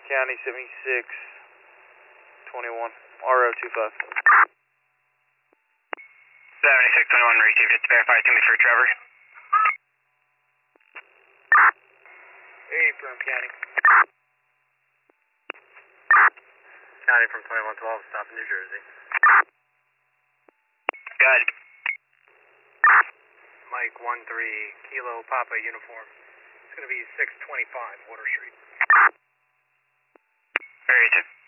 County 7621, RO25. 7621 received. Just verify to me for Trevor. Hey, from County. County from 2112, stop in New Jersey. Good. Mike 13, Kilo Papa uniform. It's going to be 625 Water Street. Very good.